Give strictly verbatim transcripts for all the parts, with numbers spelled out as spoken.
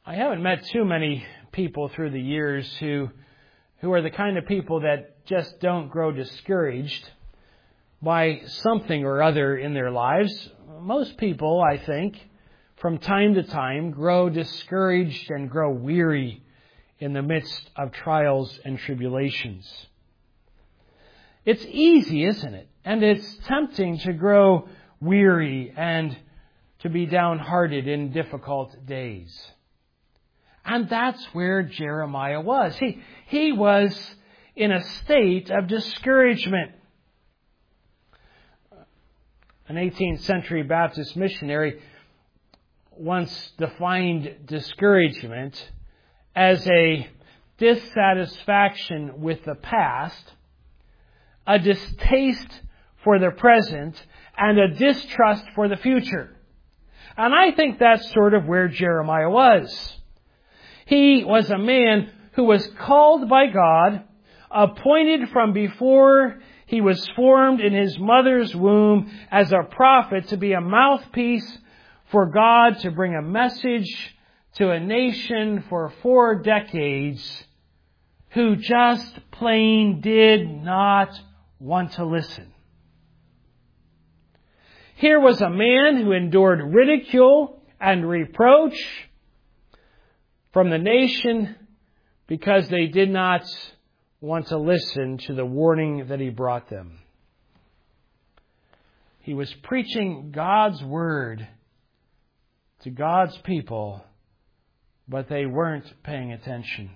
I haven't met too many people through the years who who are the kind of people that just don't grow discouraged by something or other in their lives. Most people, I think, from time to time, grow discouraged and grow weary in the midst of trials and tribulations. It's easy, isn't it? And it's tempting to grow weary and to be downhearted in difficult days. And that's where Jeremiah was. He, he was in a state of discouragement. An eighteenth century Baptist missionary once defined discouragement as a dissatisfaction with the past, a distaste for the present, and a distrust for the future. And I think that's sort of where Jeremiah was. He was a man who was called by God, appointed from before he was formed in his mother's womb as a prophet to be a mouthpiece for God to bring a message to a nation for four decades who just plain did not want to listen. Here was a man who endured ridicule and reproach from the nation because they did not want to listen to the warning that he brought them. He was preaching God's word to God's people, but they weren't paying attention.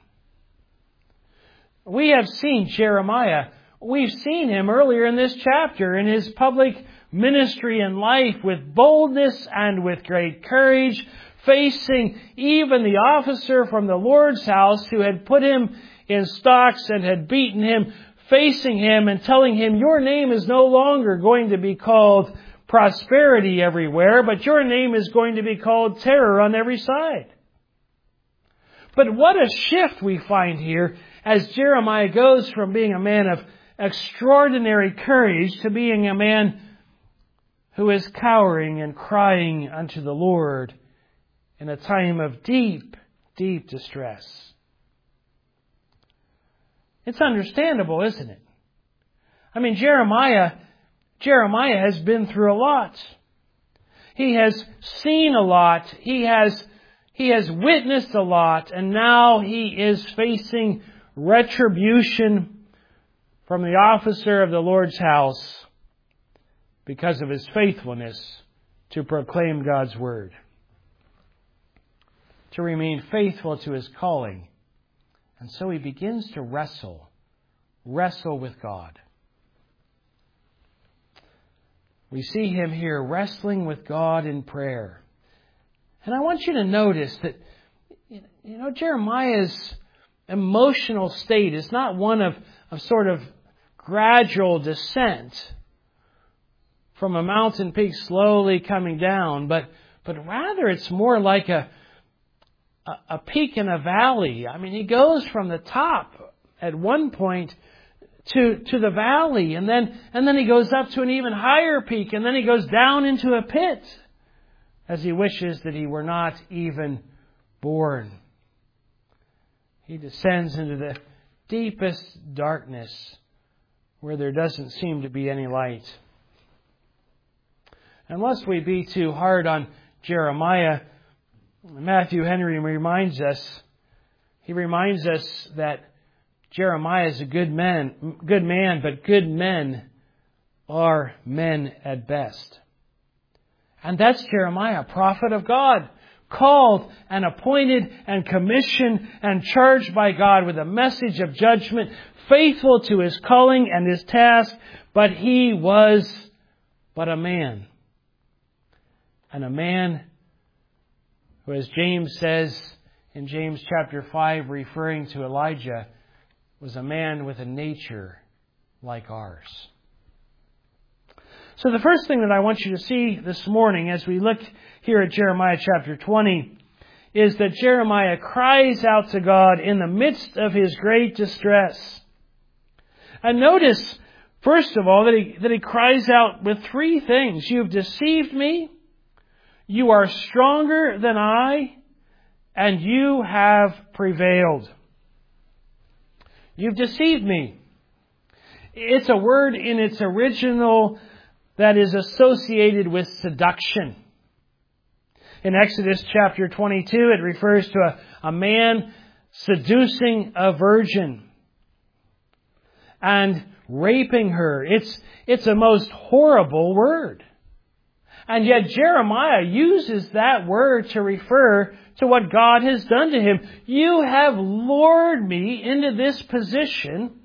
We have seen Jeremiah. We've seen him earlier in this chapter in his public ministry and life with boldness and with great courage, facing even the officer from the Lord's house who had put him in stocks and had beaten him, facing him and telling him, your name is no longer going to be called prosperity everywhere, but your name is going to be called terror on every side. But what a shift we find here as Jeremiah goes from being a man of extraordinary courage to being a man who is cowering and crying unto the Lord in a time of deep, deep distress. It's understandable, isn't it? I mean, Jeremiah, Jeremiah has been through a lot. He has seen a lot. He has, he has witnessed a lot. And now he is facing retribution from the officer of the Lord's house because of his faithfulness to proclaim God's word, to remain faithful to his calling. And so he begins to wrestle, wrestle with God. We see him here wrestling with God in prayer. And I want you to notice that, you know, Jeremiah's emotional state is not one of, of sort of gradual descent from a mountain peak slowly coming down, but, but rather it's more like a a peak in a valley. I mean, he goes from the top at one point to, to the valley, and then, and then he goes up to an even higher peak, and then he goes down into a pit as he wishes that he were not even born. He descends into the deepest darkness where there doesn't seem to be any light. Unless we be too hard on Jeremiah, Matthew Henry reminds us, he reminds us that Jeremiah is a good man, good man, but good men are men at best. And that's Jeremiah, prophet of God, called and appointed and commissioned and charged by God with a message of judgment, faithful to his calling and his task, but he was but a man. And a man who, as James says in James chapter five, referring to Elijah, was a man with a nature like ours. So the first thing that I want you to see this morning as we look here at Jeremiah chapter twenty is that Jeremiah cries out to God in the midst of his great distress. And notice, first of all, that he, that he cries out with three things. You've deceived me. You are stronger than I, and you have prevailed. You've deceived me. It's a word in its original that is associated with seduction. In Exodus chapter twenty-two, it refers to a, a man seducing a virgin and raping her. It's, it's a most horrible word. And yet Jeremiah uses that word to refer to what God has done to him. You have lured me into this position.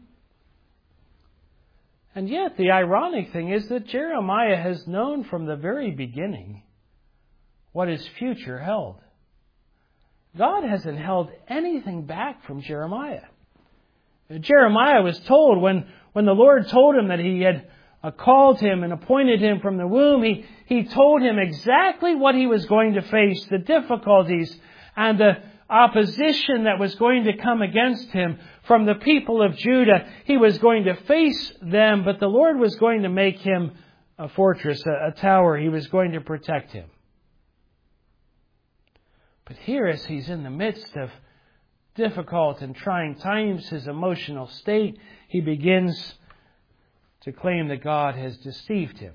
And yet the ironic thing is that Jeremiah has known from the very beginning what his future held. God hasn't held anything back from Jeremiah. Jeremiah was told when, when the Lord told him that he had uh, called him and appointed him from the womb, he, he told him exactly what he was going to face, the difficulties and the opposition that was going to come against him from the people of Judah. He was going to face them, but the Lord was going to make him a fortress, a, a tower. He was going to protect him. But here, as he's in the midst of difficult and trying times, his emotional state, he begins to claim that God has deceived him.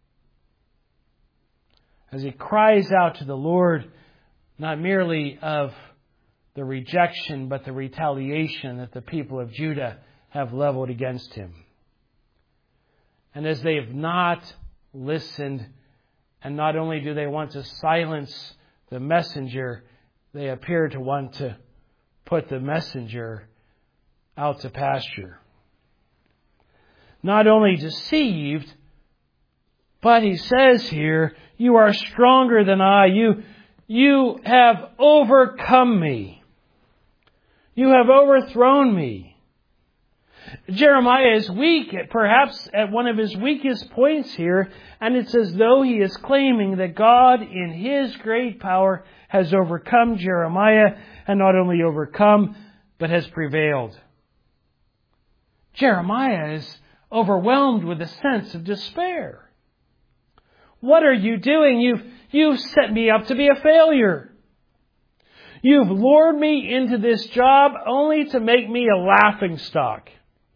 As he cries out to the Lord, not merely of the rejection, but the retaliation that the people of Judah have leveled against him. And as they have not listened, and not only do they want to silence the messenger, they appear to want to put the messenger out to pasture. Not only deceived, but he says here, you are stronger than I. You, you have overcome me. You have overthrown me. Jeremiah is weak, perhaps at one of his weakest points here, and it's as though he is claiming that God in His great power has overcome Jeremiah, and not only overcome, but has prevailed. Jeremiah is overwhelmed with a sense of despair. What are you doing? You've, you've set me up to be a failure. You've lured me into this job only to make me a laughingstock.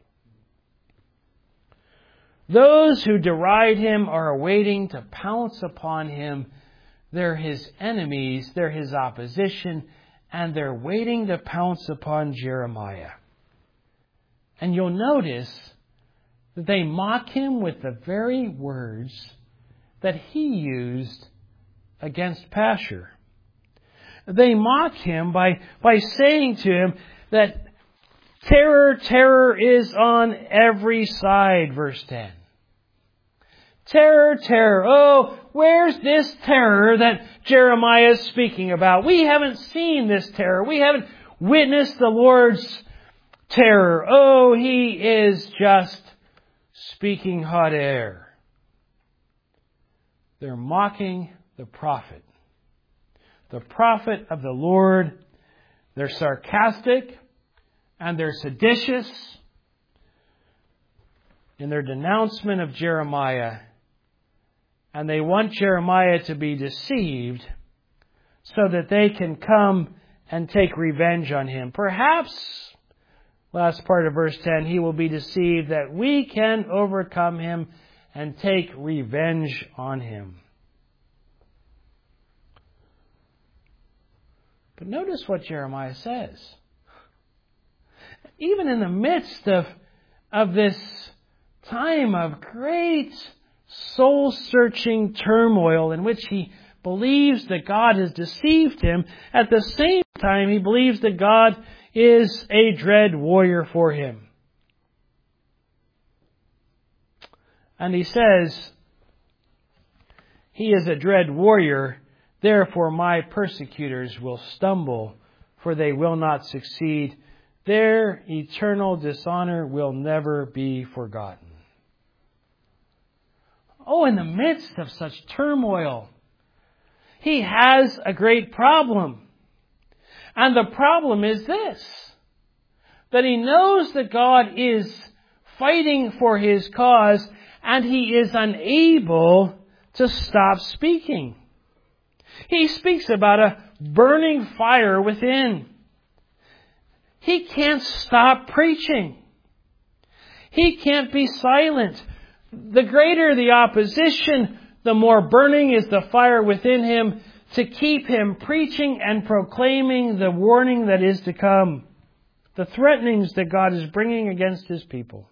Those who deride him are awaiting to pounce upon him. They're his enemies, they're his opposition, and they're waiting to pounce upon Jeremiah. And you'll notice that they mock him with the very words that he used against Pashur. They mock him by, by saying to him that terror, terror is on every side, verse ten. Terror, terror. Oh, where's this terror that Jeremiah is speaking about? We haven't seen this terror. We haven't witnessed the Lord's terror. Oh, He is just speaking hot air. They're mocking the prophet. The prophet of the Lord. They're sarcastic and they're seditious in their denouncement of Jeremiah. And they want Jeremiah to be deceived so that they can come and take revenge on him. Perhaps, last part of verse ten, he will be deceived that we can overcome him and take revenge on him. But notice what Jeremiah says. Even in the midst of, of this time of great soul-searching turmoil in which he believes that God has deceived him, at the same time he believes that God is a dread warrior for him. And he says, He is a dread warrior, therefore my persecutors will stumble, for they will not succeed. Their eternal dishonor will never be forgotten. Oh, in the midst of such turmoil, he has a great problem. And the problem is this, that he knows that God is fighting for his cause, and he is unable to stop speaking. He speaks about a burning fire within. He can't stop preaching. He can't be silent. The greater the opposition, the more burning is the fire within him to keep him preaching and proclaiming the warning that is to come, the threatenings that God is bringing against His people.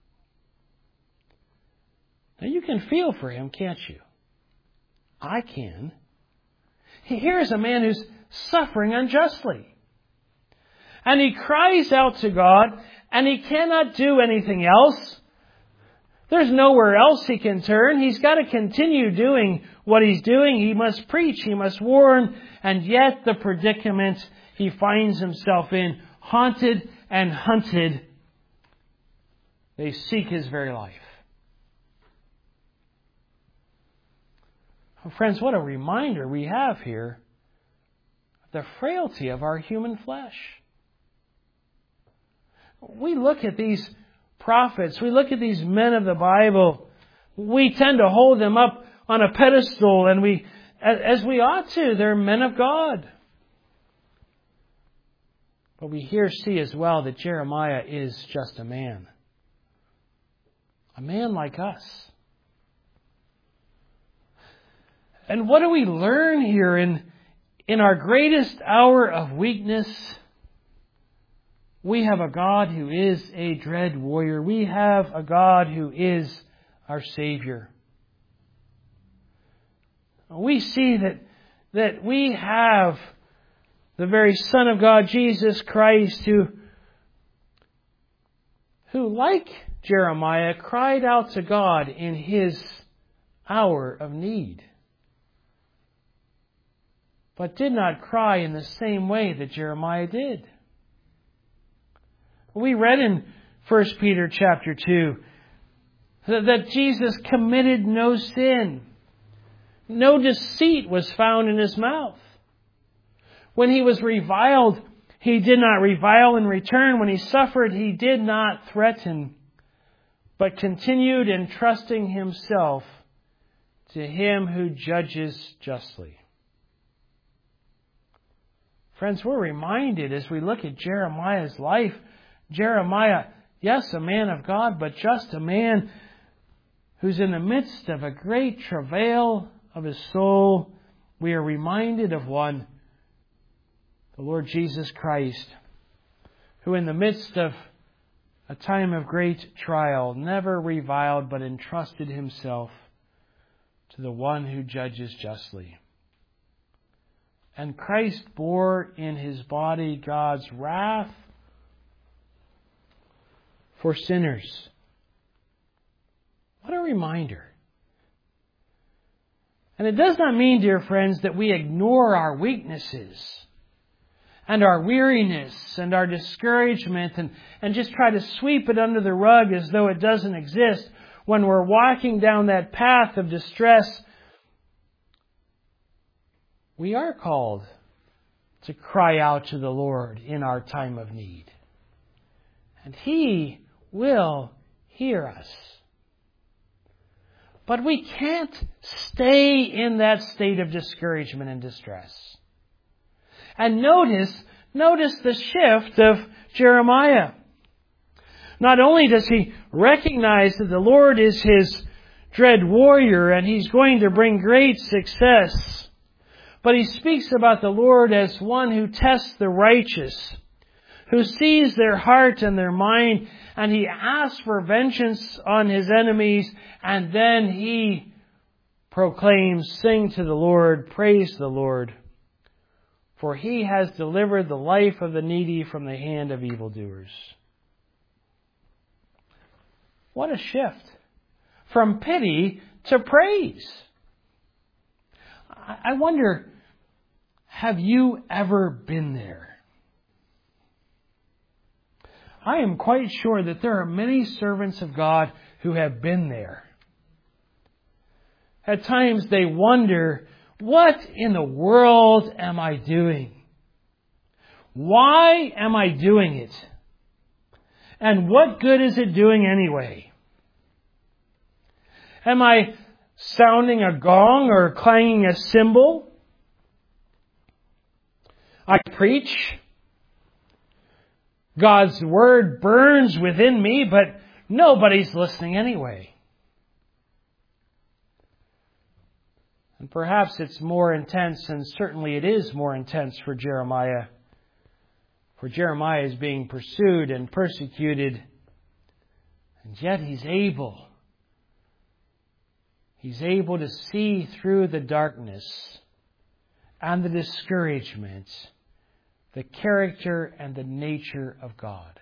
Now you can feel for him, can't you? I can. Here's a man who's suffering unjustly. And he cries out to God, and he cannot do anything else. There's nowhere else he can turn. He's got to continue doing what he's doing. He must preach, he must warn, and yet the predicament he finds himself in, haunted and hunted, they seek his very life. Well, friends, what a reminder we have here of the frailty of our human flesh. We look at these prophets, we look at these men of the Bible, we tend to hold them up on a pedestal, and we, as we ought to, they're men of God. But we here see as well that Jeremiah is just a man. A man like us. And what do we learn here in, in our greatest hour of weakness? We have a God who is a dread warrior. We have a God who is our Savior. We see that, that we have the very Son of God, Jesus Christ, who, who, like Jeremiah, cried out to God in his hour of need, but did not cry in the same way that Jeremiah did. We read in First Peter chapter two that, that Jesus committed no sin. No deceit was found in his mouth. When he was reviled, he did not revile in return. When he suffered, he did not threaten, but continued entrusting himself to him who judges justly. Friends, we're reminded as we look at Jeremiah's life, Jeremiah, yes, a man of God, but just a man who's in the midst of a great travail of his soul. We are reminded of one, the Lord Jesus Christ, who in the midst of a time of great trial never reviled but entrusted himself to the one who judges justly. And Christ bore in his body God's wrath for sinners. What a reminder. And it does not mean, dear friends, that we ignore our weaknesses and our weariness and our discouragement and, and just try to sweep it under the rug as though it doesn't exist when we're walking down that path of distress. We are called to cry out to the Lord in our time of need. And He will hear us. But we can't stay in that state of discouragement and distress. And notice, notice the shift of Jeremiah. Not only does he recognize that the Lord is his dread warrior and He's going to bring great success, but he speaks about the Lord as one who tests the righteous, who sees their heart and their mind, and he asks for vengeance on his enemies, and then he proclaims, "Sing to the Lord, praise the Lord, for He has delivered the life of the needy from the hand of evildoers." What a shift from pity to praise. I wonder, have you ever been there? I am quite sure that there are many servants of God who have been there. At times they wonder, what in the world am I doing? Why am I doing it? And what good is it doing anyway? Am I sounding a gong or clanging a cymbal? I preach. God's Word burns within me, but nobody's listening anyway. And perhaps it's more intense, and certainly it is more intense for Jeremiah. For Jeremiah is being pursued and persecuted, and yet he's able. He's able to see through the darkness and the discouragement the character and the nature of God.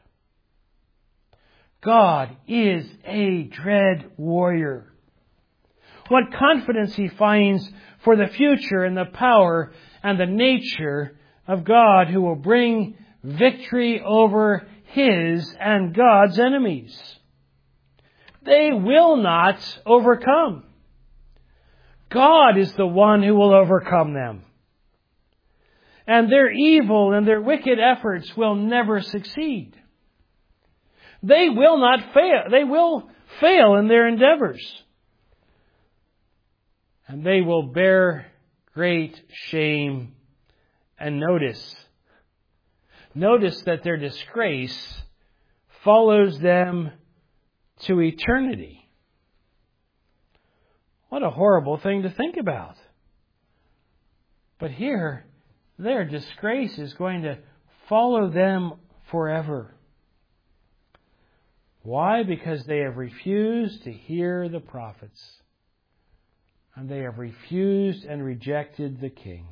God is a dread warrior. What confidence he finds for the future in the power and the nature of God, who will bring victory over his and God's enemies. They will not overcome. God is the one who will overcome them. And their evil and their wicked efforts will never succeed. They will not fail. They will fail in their endeavors. And they will bear great shame. And notice, notice that their disgrace follows them to eternity. What a horrible thing to think about. But here, their disgrace is going to follow them forever. Why? Because they have refused to hear the prophets. And they have refused and rejected the king.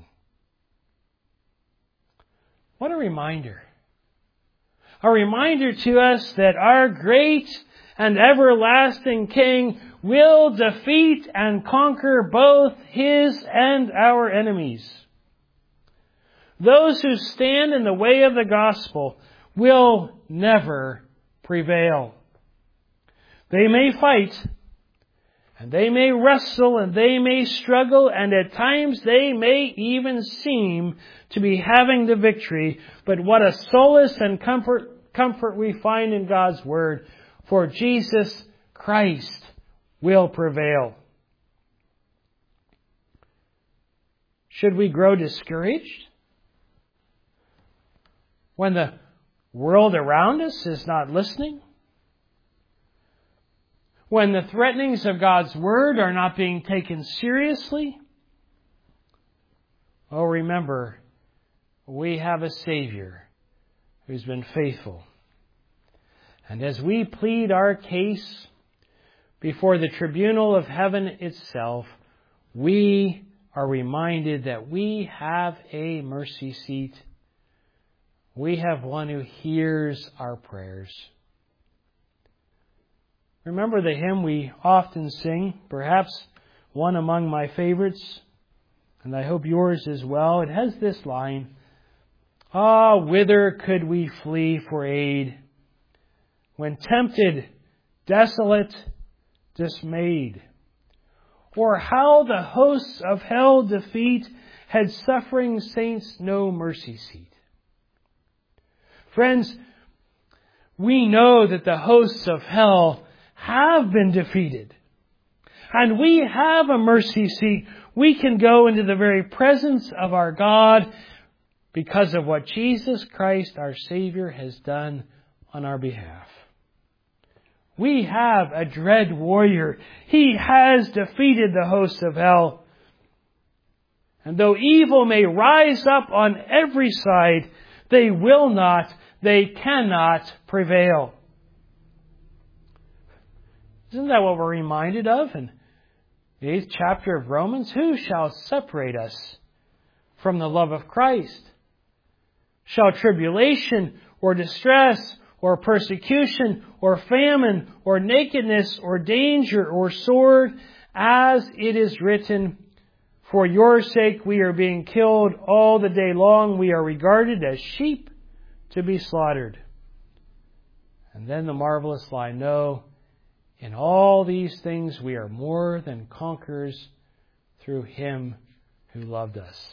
What a reminder. A reminder to us that our great and everlasting King will defeat and conquer both his and our enemies. Those who stand in the way of the gospel will never prevail. They may fight, and they may wrestle, and they may struggle, and at times they may even seem to be having the victory. But what a solace and comfort, comfort we find in God's Word. For Jesus Christ will prevail. Should we grow discouraged when the world around us is not listening? When the threatenings of God's Word are not being taken seriously? Oh, remember, we have a Savior who's been faithful. And as we plead our case before the tribunal of heaven itself, we are reminded that we have a mercy seat. We have one who hears our prayers. Remember the hymn we often sing, perhaps one among my favorites, and I hope yours as well. It has this line, "Ah, whither could we flee for aid? When tempted, desolate, dismayed. Or how the hosts of hell defeat had suffering saints no mercy seat." Friends, we know that the hosts of hell have been defeated. And we have a mercy seat. We can go into the very presence of our God because of what Jesus Christ, our Savior, has done on our behalf. We have a dread warrior. He has defeated the hosts of hell. And though evil may rise up on every side, they will not, they cannot prevail. Isn't that what we're reminded of in the eighth chapter of Romans? Who shall separate us from the love of Christ? Shall tribulation or distress or persecution or famine or nakedness or danger or sword, as it is written, for your sake we are being killed all the day long. We are regarded as sheep to be slaughtered. And then the marvelous line, no, in all these things we are more than conquerors through Him who loved us.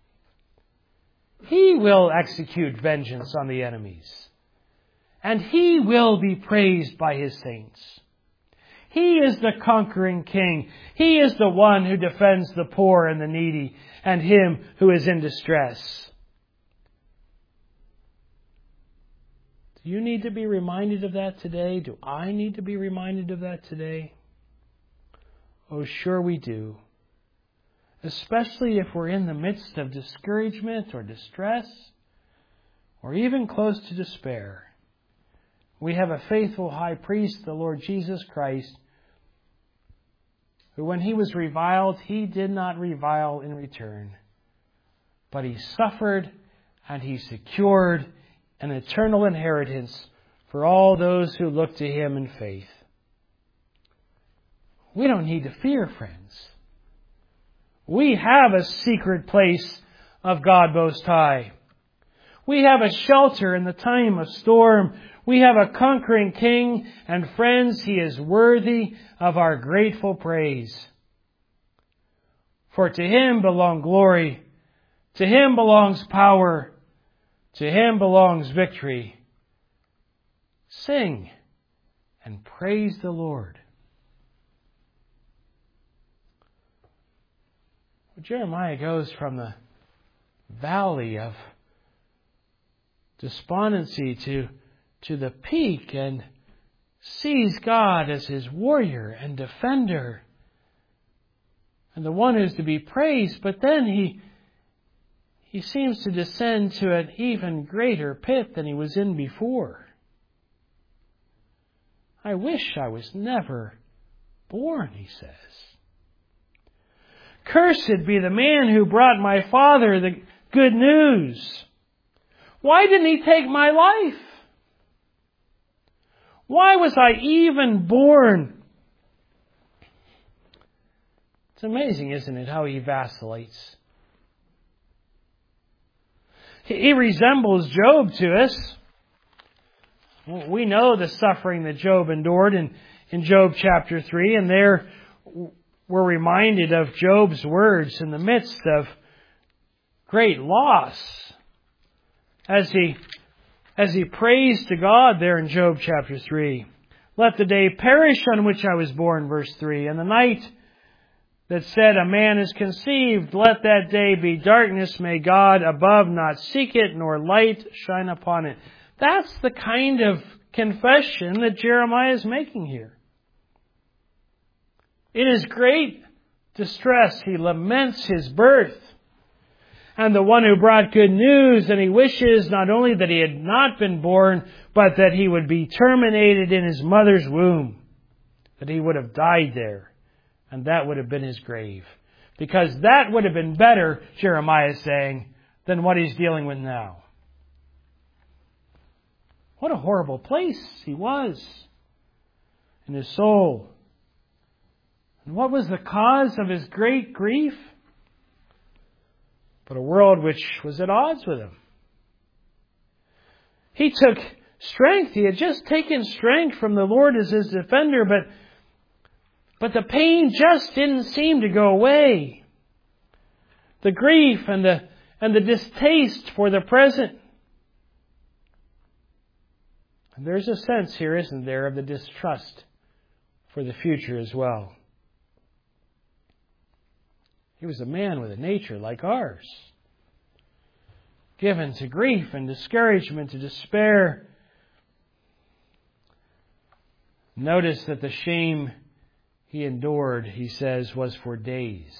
He will execute vengeance on the enemies, and He will be praised by His saints. He is the conquering King. He is the one who defends the poor and the needy and him who is in distress. Do you need to be reminded of that today? Do I need to be reminded of that today? Oh, sure we do. Especially if we're in the midst of discouragement or distress, or even close to despair. We have a faithful high priest, the Lord Jesus Christ, who when he was reviled, he did not revile in return, but he suffered and he secured an eternal inheritance for all those who look to him in faith. We don't need to fear, friends. We have a secret place of God Most High. We have a shelter in the time of storm. We have a conquering King, and friends, he is worthy of our grateful praise. For to him belong glory, to him belongs power, to him belongs victory. Sing and praise the Lord. Jeremiah goes from the valley of despondency to, to the peak and sees God as his warrior and defender and the one who's to be praised. But then he he seems to descend to an even greater pit than he was in before. I wish I was never born, he says. Cursed be the man who brought my father the good news. Why didn't he take my life? Why was I even born? It's amazing, isn't it, how he vacillates. He resembles Job to us. We know the suffering that Job endured in, in Job chapter three, and there we're reminded of Job's words in the midst of great loss as he as he prays to God there in Job chapter three. Let the day perish on which I was born, verse three, and the night that said a man is conceived, let that day be darkness. May God above not seek it, nor light shine upon it. That's the kind of confession that Jeremiah is making here. In his great distress, he laments his birth and the one who brought good news, and he wishes not only that he had not been born, but that he would be terminated in his mother's womb, that he would have died there, and that would have been his grave. Because that would have been better, Jeremiah is saying, than what he's dealing with now. What a horrible place he was in his soul. And what was the cause of his great grief? But a world which was at odds with him. He took strength. He had just taken strength from the Lord as his defender, but, but the pain just didn't seem to go away. The grief and the, and the distaste for the present. And there's a sense here, isn't there, of the distrust for the future as well. He was a man with a nature like ours, given to grief and discouragement, to despair. Notice that the shame he endured, he says, was for days.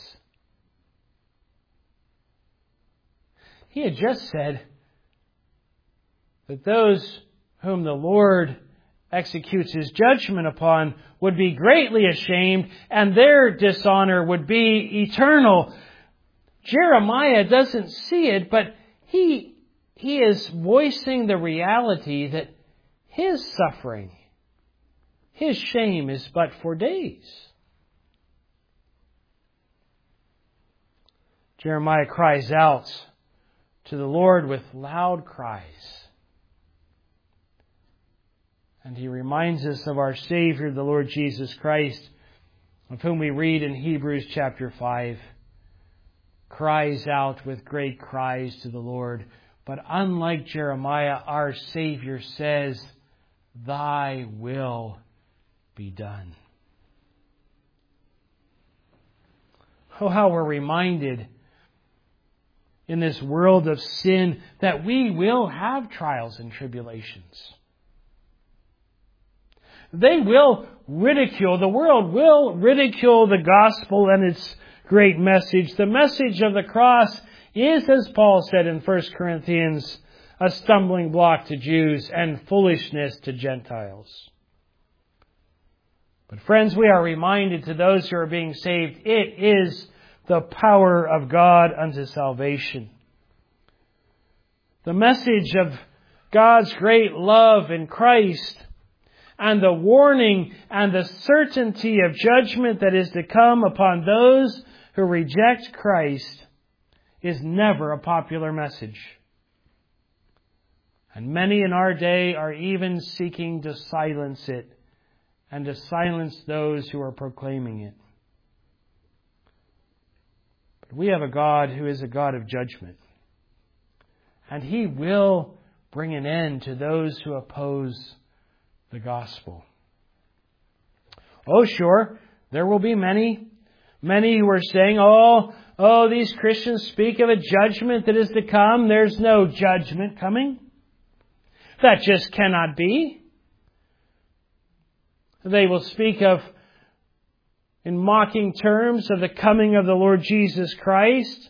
He had just said that those whom the Lord executes his judgment upon would be greatly ashamed, and their dishonor would be eternal. Jeremiah doesn't see it, but he, he is voicing the reality that his suffering, his shame is but for days. Jeremiah cries out to the Lord with loud cries. And he reminds us of our Savior, the Lord Jesus Christ, of whom we read in Hebrews chapter five, cries out with great cries to the Lord. But unlike Jeremiah, our Savior says, Thy will be done. Oh, how we're reminded in this world of sin that we will have trials and tribulations. They will ridicule, the world will ridicule the gospel and its great message. The message of the cross is, as Paul said in First Corinthians, a stumbling block to Jews and foolishness to Gentiles. But friends, we are reminded to those who are being saved, it is the power of God unto salvation. The message of God's great love in Christ and the warning and the certainty of judgment that is to come upon those who reject Christ is never a popular message. And many in our day are even seeking to silence it and to silence those who are proclaiming it. But we have a God who is a God of judgment. And He will bring an end to those who oppose the gospel. Oh, sure, there will be many, many who are saying, oh, oh, these Christians speak of a judgment that is to come. There's no judgment coming. That just cannot be. They will speak of, in mocking terms, of the coming of the Lord Jesus Christ.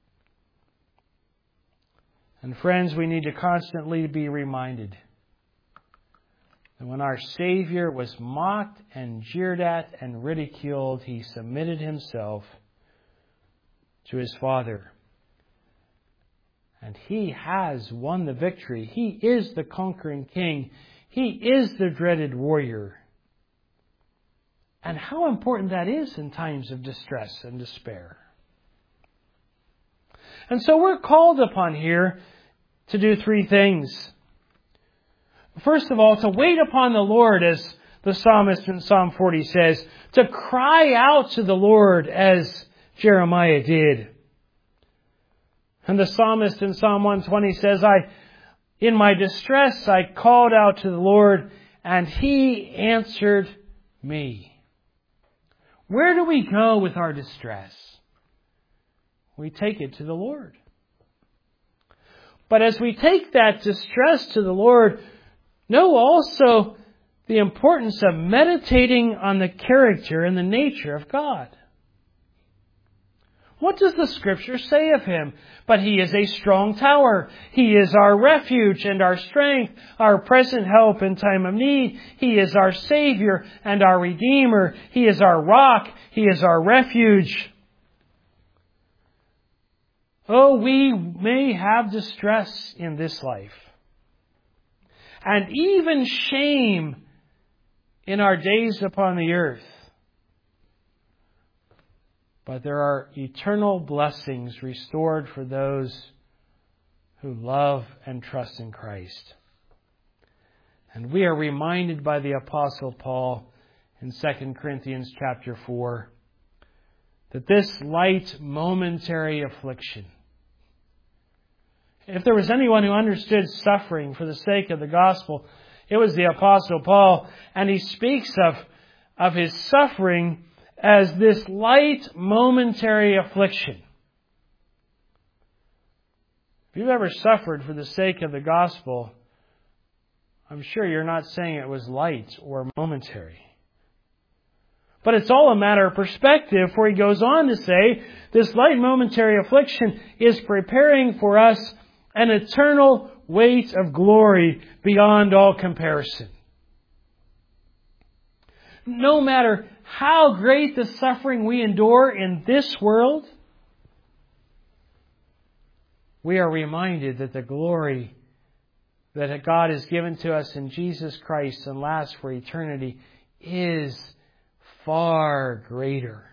And friends, we need to constantly be reminded that when our Savior was mocked and jeered at and ridiculed, He submitted Himself to His Father. And He has won the victory. He is the conquering King. He is the dreaded warrior. And how important that is in times of distress and despair. And so we're called upon here to do three things. First of all, to wait upon the Lord, as the psalmist in Psalm forty says, to cry out to the Lord as Jeremiah did. And the psalmist in Psalm one twenty says, I, in my distress, I called out to the Lord, and He answered me. Where do we go with our distress? We take it to the Lord. But as we take that distress to the Lord, know also the importance of meditating on the character and the nature of God. What does the Scripture say of Him? But He is a strong tower. He is our refuge and our strength, our present help in time of need. He is our Savior and our Redeemer. He is our rock. He is our refuge. Oh, we may have distress in this life, and even shame in our days upon the earth. But there are eternal blessings restored for those who love and trust in Christ. And we are reminded by the Apostle Paul in Second Corinthians chapter four that this light momentary affliction, if there was anyone who understood suffering for the sake of the gospel, it was the Apostle Paul. And he speaks of, of his suffering as this light momentary affliction. If you've ever suffered for the sake of the gospel, I'm sure you're not saying it was light or momentary. But it's all a matter of perspective, for he goes on to say, this light momentary affliction is preparing for us an eternal weight of glory beyond all comparison. No matter how great the suffering we endure in this world, we are reminded that the glory that God has given to us in Jesus Christ and lasts for eternity is far greater.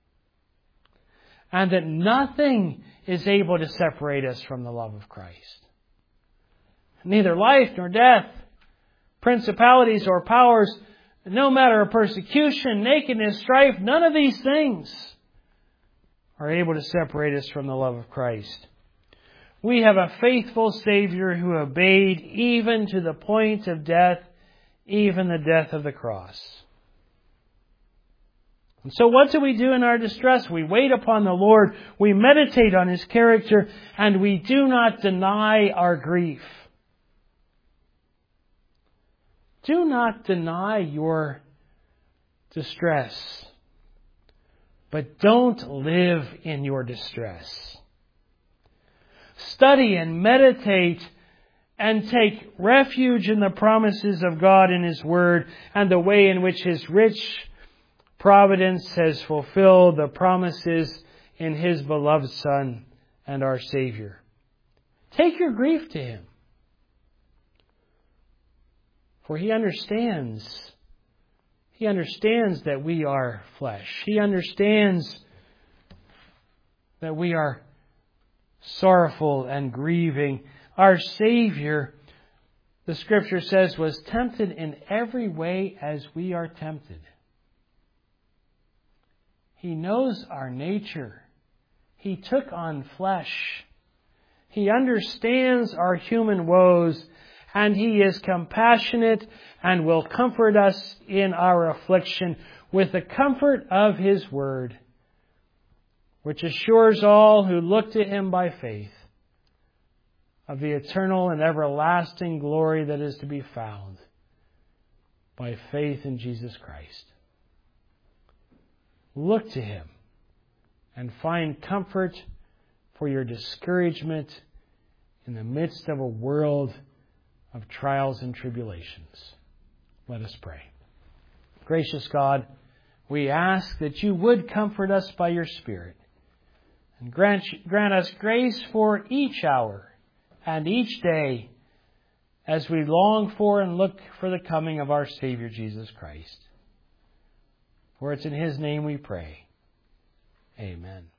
And that nothing is able to separate us from the love of Christ. Neither life nor death, principalities or powers, no matter of persecution, nakedness, strife, none of these things are able to separate us from the love of Christ. We have a faithful Savior who obeyed even to the point of death, even the death of the cross. And so what do we do in our distress? We wait upon the Lord, we meditate on His character, and we do not deny our grief. do not deny your distress, but don't live in your distress. Study and meditate and take refuge in the promises of God in His Word and the way in which His rich providence has fulfilled the promises in His beloved Son and our Savior. Take your grief to Him, for He understands. He understands that we are flesh. He understands that we are sorrowful and grieving. Our Savior, the Scripture says, was tempted in every way as we are tempted. He knows our nature. He took on flesh. He understands our human woes, and He is compassionate and will comfort us in our affliction with the comfort of His Word, which assures all who look to Him by faith of the eternal and everlasting glory that is to be found by faith in Jesus Christ. Look to Him and find comfort for your discouragement in the midst of a world of trials and tribulations. Let us pray. Gracious God, we ask that You would comfort us by Your Spirit and grant, grant us grace for each hour and each day as we long for and look for the coming of our Savior Jesus Christ. For it's in His name we pray. Amen.